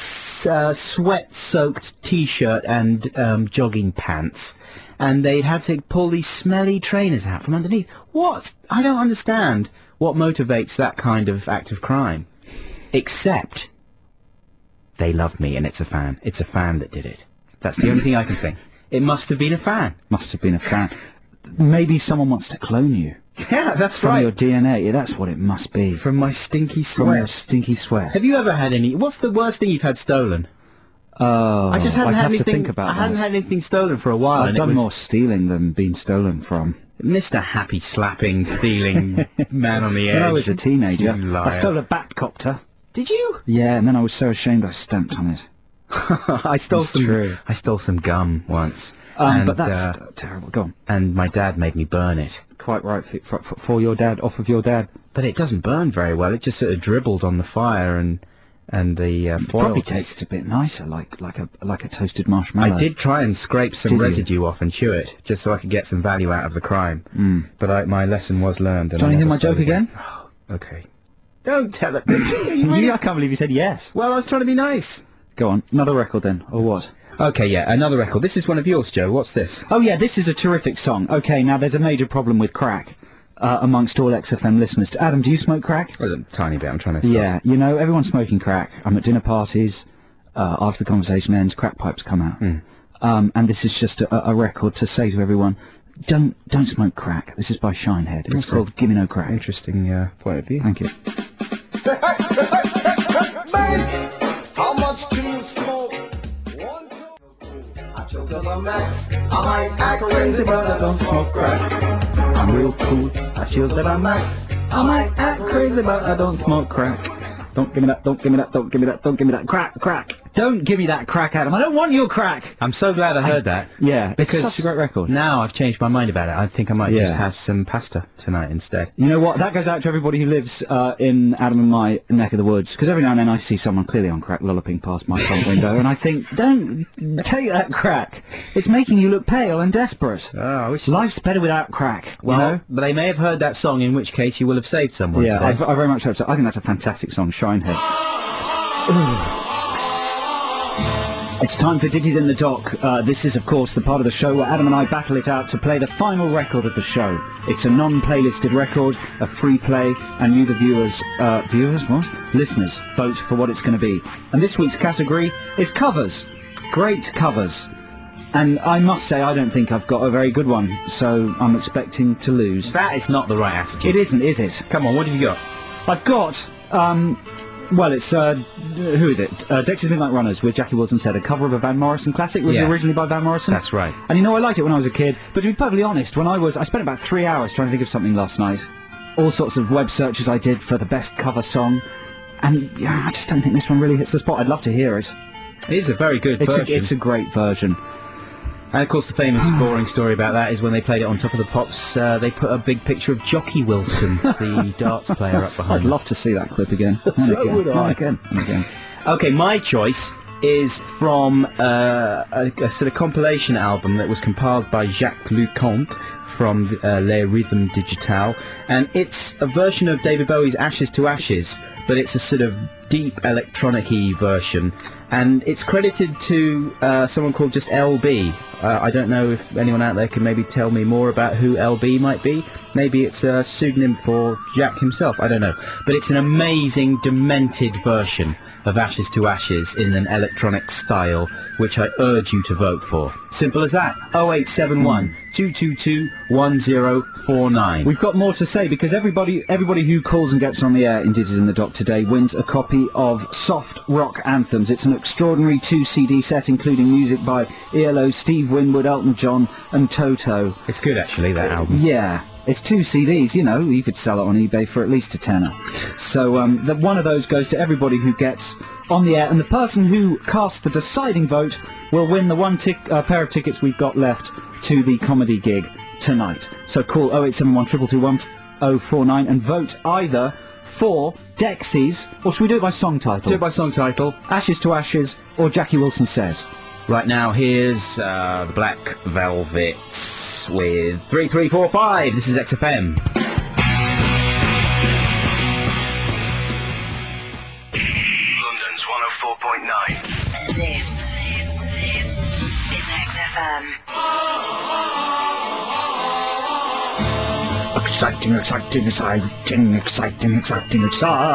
sweat-soaked T-shirt and jogging pants, and they'd had to pull these smelly trainers out from underneath. What? I don't understand what motivates that kind of act of crime. Except they love me and it's a fan. It's a fan that did it. That's the only thing I can think. It must have been a fan. Must have been a fan. Maybe someone wants to clone you. Yeah, that's From right. your DNA. Yeah, that's what it must be. From my stinky From your sweat. stinky sweat. Have you ever had any... What's the worst thing you've had stolen? Oh, I just hadn't I'd had have anything... to think about I hadn't that. had anything stolen for a while. I've and done it was more stealing than being stolen from. Mr. Happy slapping, stealing man on the edge. When I was a teenager, You I liar. stole a Batcopter. Did you? Yeah, and then I was so ashamed I stamped on it. I stole It's some. true. I stole some gum once. And, But that's terrible. Go on. and my dad made me burn it. Quite right for your dad, off of your dad. But it doesn't burn very well. It just sort of dribbled on the fire and the foil. Probably just- tastes a bit nicer, like a toasted marshmallow. I did try and scrape some Did you? residue off and chew it, just so I could get some value out of the crime. But my lesson was learned. And Do you I want to hear never my stole joke again? Oh, okay. Don't tell it. I can't believe you said yes. Well, I was trying to be nice. Go on, another record then, or what? Okay, yeah, another record. This is one of yours, Joe. What's this? Oh yeah, this is a terrific song. Okay, now there's a major problem with crack amongst all XFM listeners. Adam, do you smoke crack? Well, a tiny bit. I'm trying to stop. Yeah, you know, everyone's smoking crack. I'm at dinner parties. After the conversation ends, crack pipes come out. And this is just a record to say to everyone, don't smoke crack. This is by Shinehead. It's That's called Gimme No Crack. Interesting point of view. Thank you. How much can you smoke? I chill to the max. I might act crazy, but I don't smoke crack. I'm real cool. I chill to the max. I might act crazy, but I don't smoke crack. Don't give me that, don't give me that, don't give me that, don't give me that. Crack, crack. Don't give me that crack, Adam. I don't want your crack. I'm so glad I heard that. Yeah, Because it's such a great record. Now I've changed my mind about it. I think I might just Yeah. have some pasta tonight instead. You know what? That goes out to everybody who lives in Adam and my neck of the woods. Because every now and then I see someone clearly on crack lolloping past my front window, and I think, don't take that crack. It's making you look pale and desperate. Oh, I wish. Life's better without crack. Well, you know? but they may have heard that song, in which case you will have saved someone Yeah, today. I very much hope so. I think that's a fantastic song, Shinehead. It's time for Ditties in the Dock. This is, of course, the part of the show where Adam and I battle it out to play the final record of the show. It's a non-playlisted record, a free play, and you, the viewers, listeners, vote for what it's going to be. And this week's category is covers. Great covers. And I must say, I don't think I've got a very good one, so I'm expecting to lose. That is not the right attitude. It isn't, is it? Come on, what have you got? I've got, Well, it's, who is it? Dexys Midnight Runners with Jackie Wilson Said, a cover of a Van Morrison classic. Was Yeah. it originally by Van Morrison? That's right. And you know, I liked it when I was a kid, but to be perfectly honest, I spent about 3 hours trying to think of something last night. All sorts of web searches I did for the best cover song, and yeah, I just don't think this one really hits the spot. I'd love to hear it. It is a very good version. It's a great version. And of course the famous boring story about that is when they played it on Top of the Pops, they put a big picture of Jockey Wilson, the darts player, up behind. I'd love to see that clip again. So would I. And again. Okay, my choice is from a sort of compilation album that was compiled by Jacques Leconte from Les Rhythmes Digitales, and it's a version of David Bowie's Ashes to Ashes, but it's a sort of deep electronic-y version, and it's credited to someone called just LB. I don't know if anyone out there can maybe tell me more about who LB might be. Maybe it's a pseudonym for Jack himself, I don't know. But it's an amazing, demented version of Ashes to Ashes in an electronic style, which I urge you to vote for. Simple as that. 0871 222 1049. We've got more to say because everybody who calls and gets on the air in Ditties in the Dock today wins a copy of Soft Rock Anthems. It's an extraordinary 2-CD set including music by ELO, Steve Winwood, Elton John and Toto. It's good actually, that album. Yeah. It's 2 CDs, you know, you could sell it on eBay for at least a tenner. So one of those goes to everybody who gets on the air, and the person who casts the deciding vote will win the one pair of tickets we've got left to the comedy gig tonight. So call 0871 222 1049 and vote either for Dexys, or should we do it by song title? Do it by song title. Ashes to Ashes or Jackie Wilson Says. Right now, here's the Black Velvets with 3345. This is XFM. London's 104.9. This is XFM. Exciting, exciting, exciting, exciting, exciting,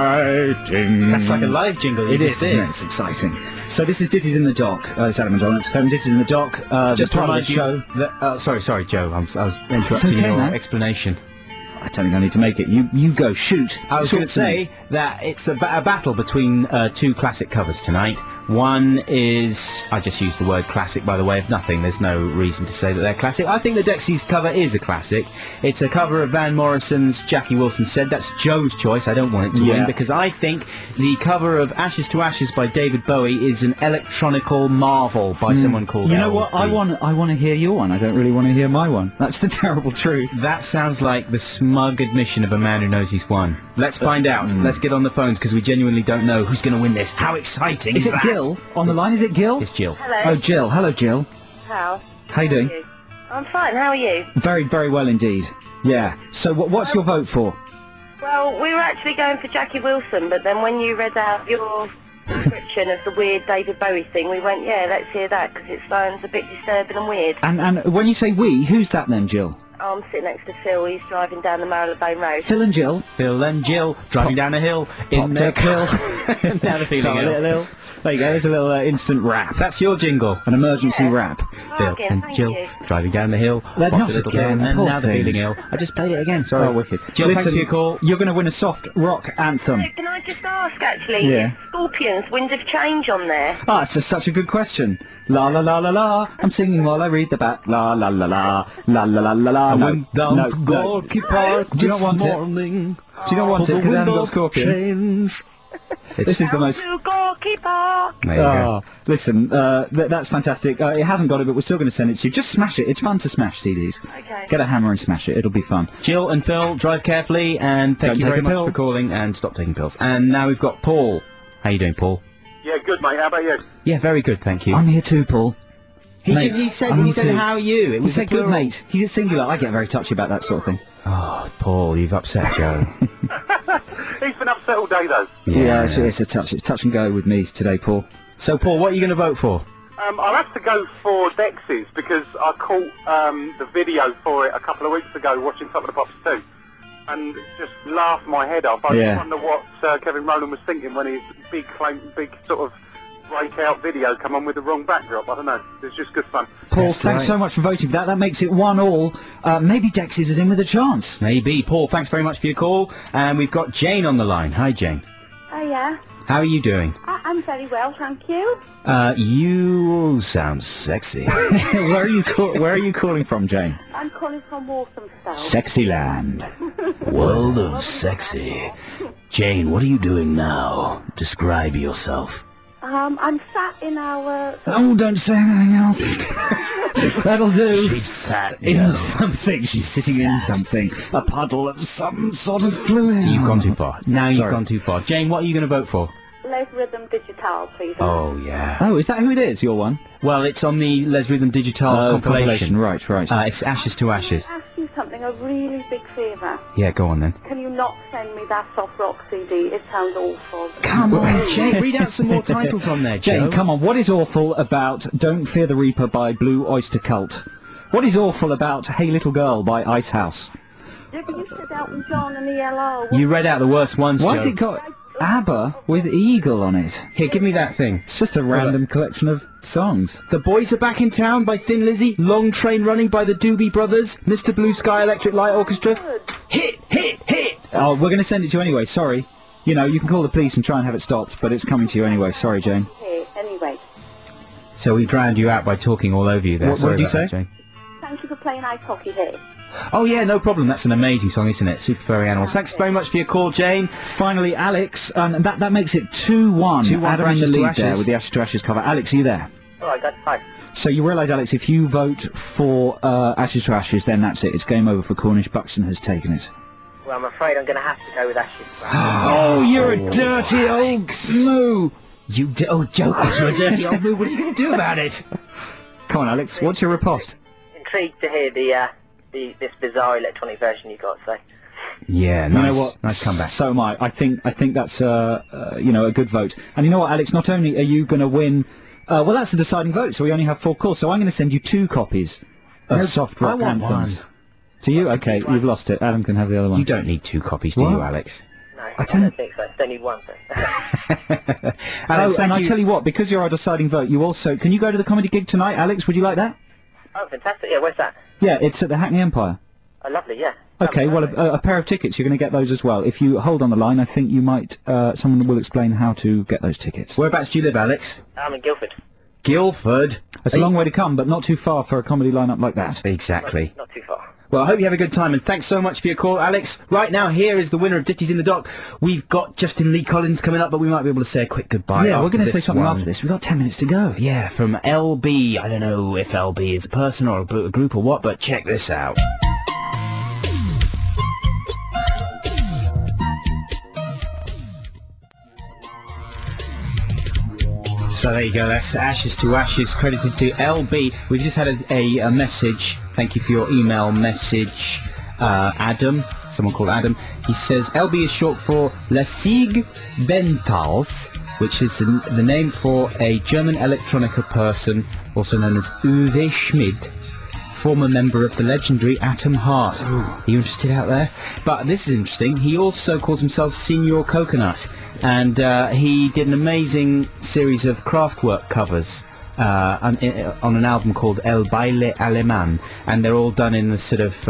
exciting. That's like a live jingle. It is, isn't it? It's exciting. So this is Ditties in the Dock. It's Adam and John. It's Ditties in the Dock. Just to remind you show. that, sorry, Joe. I was interrupting your explanation. I don't think I need to make it. You go, shoot. I was going to say that it's a battle between two classic covers tonight. One is, I just used the word classic by the way of nothing, there's no reason to say that they're classic. I think the Dexys cover is a classic. It's a cover of Van Morrison's Jackie Wilson Said. That's Joe's choice, I don't want it to win, because I think the cover of Ashes to Ashes by David Bowie is an electronical marvel by someone called You know what, I want to hear your one, I don't really want to hear my one. That's the terrible truth. That sounds like the smug admission of a man who knows he's won. Let's find out. Let's get on the phones, because we genuinely don't know who's going to win this. How exciting is it that? Jill on the line? Is it Gil? It's Jill. Hello. Oh, Jill. Hello, Jill. How? How you doing? I'm fine, how are you? Very, very well indeed. Yeah. So what's your vote for? Well, we were actually going for Jackie Wilson, but then when you read out your description of the weird David Bowie thing, we went, yeah, let's hear that, because it sounds a bit disturbing and weird. And when you say we, who's that then, Jill? I'm sitting next to Phil, he's driving down the Marylebone Road. Phil and Jill. Phil and Jill driving down a hill in Popped up hill. Now the feeling Got a little hill. There you go, there's a little instant rap. That's your jingle. An emergency rap. Phil again, and thank Jill you. driving down the hill. They're popped not a little again, hill, and poor now the feeling things. ill. I just played it again, sorry. Oh, wicked. Jill, thanks for your call. You're going to win a soft rock anthem. Can I just ask, actually, Yeah. is Scorpions, Wind of Change on there? Ah, it's just such a good question. La la la la la. I'm singing while I read the back. La la la la. La la la la la. I No, went down no, to no. Gorky Park Do you not this want it? morning. Do you not want it? Because I haven't got Scorpion. Change. This is the most... To Gorky Park. There you go. Listen, that's fantastic. It hasn't got it, but we're still going to send it to you. Just smash it. It's fun to smash CDs. Okay. Get a hammer and smash it. It'll be fun. Jill and Phil, drive carefully, and thank Don't you take very a much pill. for calling, and stop taking pills. And now we've got Paul. How you doing, Paul? Yeah, good, mate. How about you? Yeah, very good, thank you. I'm here too, Paul. He Mates, said, I'm he here said too. how are you? It He was said a good plural. mate. He's singular. I get very touchy about that sort of thing. Oh, Paul, you've upset Joe. He's been upset all day, though. Yeah, it's a touch and go with me today, Paul. So, Paul, what are you going to vote for? I'll have to go for Dexys because I caught the video for it a couple of weeks ago watching Top of the Pops 2 and just laughed my head off. I Yeah. just wonder what Kevin Rowland was thinking when his big sort of breakout video come on with the wrong backdrop. I don't know. It's just good fun. Paul, That's thanks right. so much for voting for that. That makes it 1-1. Maybe Dexys is in with a chance. Maybe. Paul, thanks very much for your call. And we've got Jane on the line. Hi, Jane. Oh, yeah. How are you doing? I'm very well, thank you. You sound sexy. Where are you calling from, Jane? I'm calling from Walthamstow. Sexy land. World of sexy. Jane, what are you doing now? Describe yourself. I'm sat in our... Oh, don't say anything else. That'll do. She's sat In something. She's sitting in something. A puddle of some sort of fluid. You've gone too far. Now you've Sorry. gone too far. Jane, what are you going to vote for? Les Rhythm Digital, please. Oh, yeah. Oh, is that who it is, your one? Well, it's on the Les Rhythm Digital compilation. Right. It's Ashes to Ashes. Can I ask you something, a really big favour? Yeah, go on then. Can you not send me that soft rock CD? It sounds awful. Come on, Jane, read out some more titles on there, Jane, Joe. come on. What is awful about Don't Fear the Reaper by Blue Oyster Cult? What is awful about Hey Little Girl by Ice House? Did you sit out with John and the LO? You read out the worst ones, Why's Joe. it got ABBA with Eagle on it? Here, give me that thing. It's just a random collection of songs. The Boys Are Back in Town by Thin Lizzy, Long Train Running by the Doobie Brothers, Mr. Blue Sky Electric Light Orchestra. Hit! Oh, we're going to send it to you anyway, sorry. You know, you can call the police and try and have it stopped, but it's coming to you anyway. Sorry, Jane. Okay, anyway. So we drowned you out by talking all over you there. What Sorry did you about that, say? Jane. Thank you for playing ice hockey here. Oh yeah, no problem. That's an amazing song, isn't it? Super Furry Animals. Thanks very much for your call, Jane. Finally, Alex, and that makes it 2-1. 2-1 Adam for in the Ashes to lead there Ashes. with the Ashes to Ashes cover. Alex, are you there? All right, guys. Hi. So you realise, Alex, if you vote for Ashes to Ashes, then that's it. It's game over for Cornish. Buxton has taken it. Well, I'm afraid I'm going to have to go with Ashes. Oh, you're a dirty old moo. Oh, Joker, you're a dirty old moo. What are you going to do about it? Come on, Alex, what's your riposte? Intrigued to hear this bizarre electronic version you got. So Yeah, You nice. know what? Nice comeback. So am I. I think that's a good vote. And you know what, Alex? Not only are you going to win, well, that's the deciding vote. So we only have 4 calls. So I'm going to send you 2 copies of Soft Rock I want Anthems. one. To you? Okay, you've lost it. Adam can have the other one. You don't need 2 copies, do What? you, Alex? no, I don't- don't think so. I don't need one. So. Alex, and I thank you. tell you what, because you're our deciding vote, you also can you go to the comedy gig tonight, Alex? Would you like that? Oh, fantastic! Yeah, where's that? Yeah, it's at the Hackney Empire. Oh, lovely. Yeah. Okay, well, a pair of tickets. You're going to get those as well. If you hold on the line, I think you might. Someone will explain how to get those tickets. Whereabouts do you live, Alex? I'm in Guildford. Guildford. It's a long way to come, but not too far for a comedy lineup like that. Exactly. Not too far. Well, I hope you have a good time, and thanks so much for your call, Alex. Right now, here is the winner of Ditties in the Dock. We've got Justin Lee Collins coming up, but we might be able to say a quick goodbye. Yeah, we're after going to say this something one. after this. We've got 10 minutes to go. Yeah, from LB. I don't know if LB is a person or a group or what, but check this out. So there you go, that's Ashes to Ashes, credited to LB. We've just had a message, thank you for your email message, Adam, someone called Adam. He says, LB is short for Lasig Bentals, which is the name for a German electronica person, also known as Uwe Schmid, former member of the legendary Atom Heart. Are you interested out there? But this is interesting, he also calls himself Senor Coconut. And he did an amazing series of Kraftwerk covers on an album called El Baile Alemán, and they're all done in the sort of,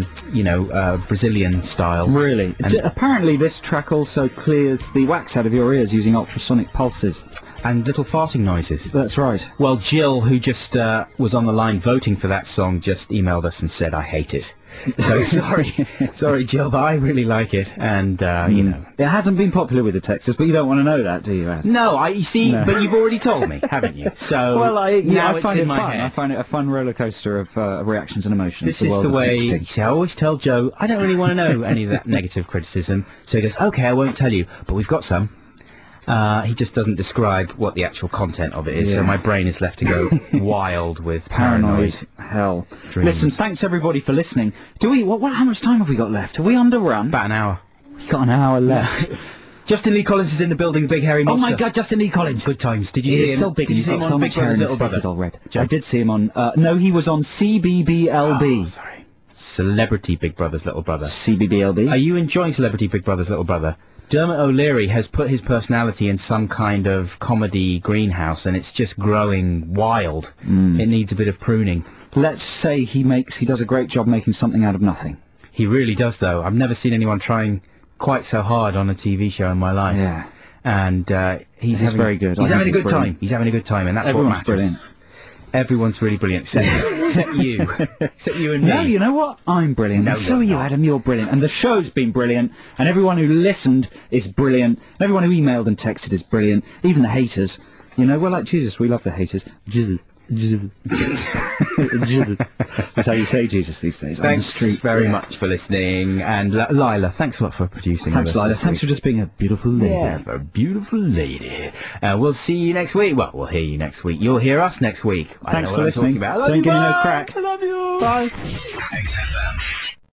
Brazilian style. Really? And- Apparently this track also clears the wax out of your ears using ultrasonic pulses. And little farting noises. That's right. Well, Jill, who just was on the line voting for that song, just emailed us and said, I hate it. So sorry, Jill, but I really like it, and, you know. It hasn't been popular with the Texas, but you don't want to know that, do you, Ed? No, you see, No. but you've already told me, haven't you? So Well, now I it's find in it my fun. head. I find it a fun roller coaster of reactions and emotions. This is world the of way, texting. you see, I always tell Joe, I don't really want to know any of that negative criticism. So he goes, okay, I won't tell you, but we've got some. He just doesn't describe what the actual content of it is, so Yeah. my brain is left to go wild with Paranoid paranoid. hell. dreams. Listen, thanks everybody for listening. Do we? How much time have we got left? Are we underrun? About an hour. We've got an hour left. Justin Lee Collins is in the building, the big hairy Oh monster. my God, Justin Lee Collins! Good times. Did you see him? so big. Did you He's see him got on so Big much hair Brother's and his Little face is Brother? all red. Joe? I did see him on. No, he was on CBBLB. Oh, sorry. Celebrity Big Brother's Little Brother. CBBLB. Are you enjoying Celebrity Big Brother's Little Brother? Dermot O'Leary has put his personality in some kind of comedy greenhouse, and it's just growing wild. It needs a bit of pruning. Let's say he does a great job making something out of nothing. He really does, though. I've never seen anyone trying quite so hard on a TV show in my life. Yeah. and he's having very good. He's I having a think good it's time. He's having a good time, and that's Everyone's what matters. brilliant. Everyone's really brilliant, except you, except you and me. No, you know what? I'm brilliant. No, and so you're are you, not. Adam. You're brilliant. And the show's been brilliant. And everyone who listened is brilliant. And everyone who emailed and texted is brilliant. Even the haters. You know, we're like Jesus. We love the haters. Jesus. That's how you say Jesus these days. Thanks on the street. very much for listening, and Lila, thanks a lot for producing. Thanks, with us Lila. this Thanks for week. just being a beautiful lady. Yeah, for a beautiful lady. We'll see you next week. Well, we'll hear you next week. You'll hear us next week. I Thanks don't for know what I'm listening. talking about. I love Don't you, give me no bye. crack. I love you. Bye. XFM.